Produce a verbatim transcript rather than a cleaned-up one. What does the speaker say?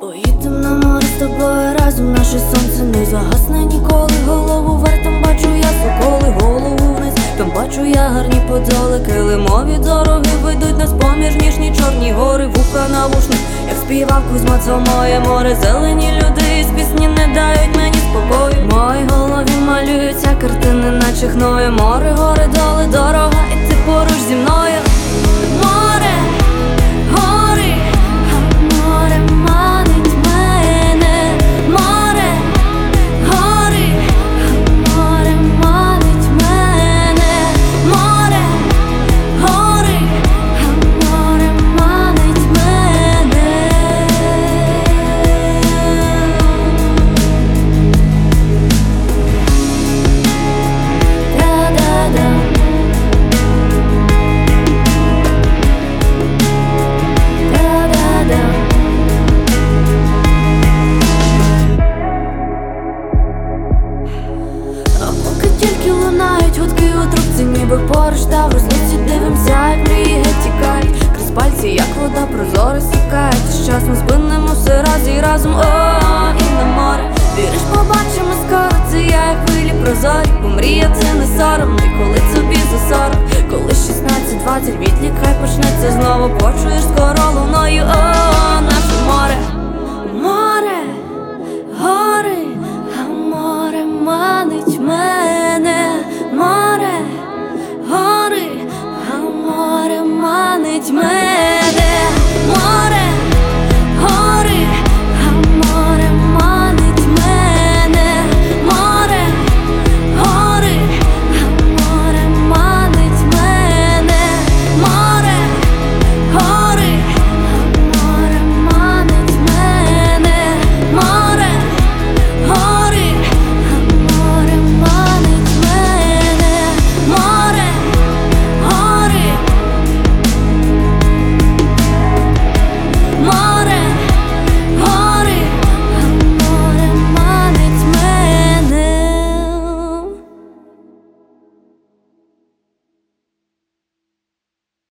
Поїдем на море з тобою разом, наше сонце не загасне ніколи. Голову вверх, там бачу я соколи, голову вниз, там бачу я гарні подоли. Килимові дороги ведуть нас поміж ніжні чорні гори. Вуха навушник, як співав Кузьма, це моє море. Зелені люди із пісні не дають мені спокою. В моїй голові малюються картини, наче хної. Море, гори, доли, дорога, і ти поруч зі мною. Море, гори, море манить мене. Море, гори, море манить мене. Море, гори, море манить мене. Да-да-да. Тільки лунають гудки у трубці, ніби поруч та в розлуці. Дивимся, як мрії геть тікають крізь пальці, як вода прозора стікає. І з часом спинимо все раз і разом, о, і на море. Віриш, побачимо скоро, це я, як хвилі прозорі. Бо мрія це не сором, і коли тобі за сорок. Коли шістнадцять двадцять відлік, хай почнеться знову. Почуєш скоро луною, о.